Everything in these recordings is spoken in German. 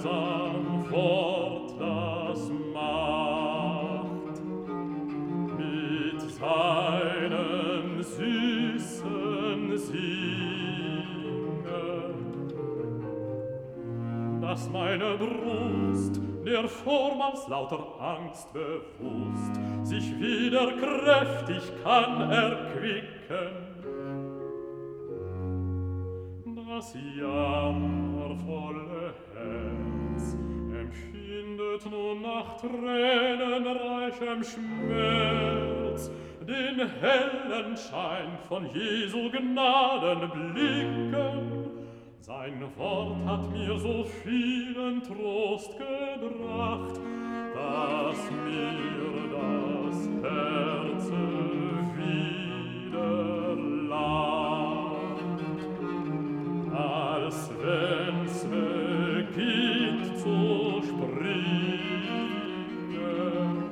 gehorsam fort das macht, mit seinem süßen Singen, dass meine Brust, der vormals lauter Angst bewusst, sich wieder kräftig kann erquicken. Das jammervolle Herz empfindet nun nach tränenreichem Schmerz den hellen Schein von Jesu Gnadenblicken. Sein Wort hat mir so vielen Trost gebracht, dass mir das Herz wieder lacht, als wenn's beginnt zu springen.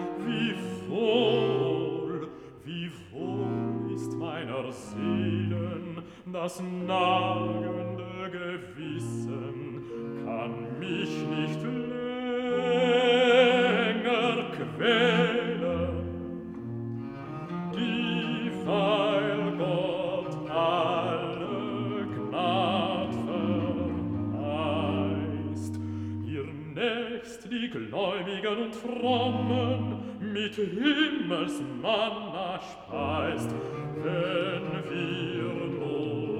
Wie wohl ist meiner Seelen das nagende Gewissen, kann mich nicht länger quälen, dieweil Gott alle Gnad verheißt. Ihr nächst die Gläubigen und Frommen mit Himmelsmanna speist, wenn wir nur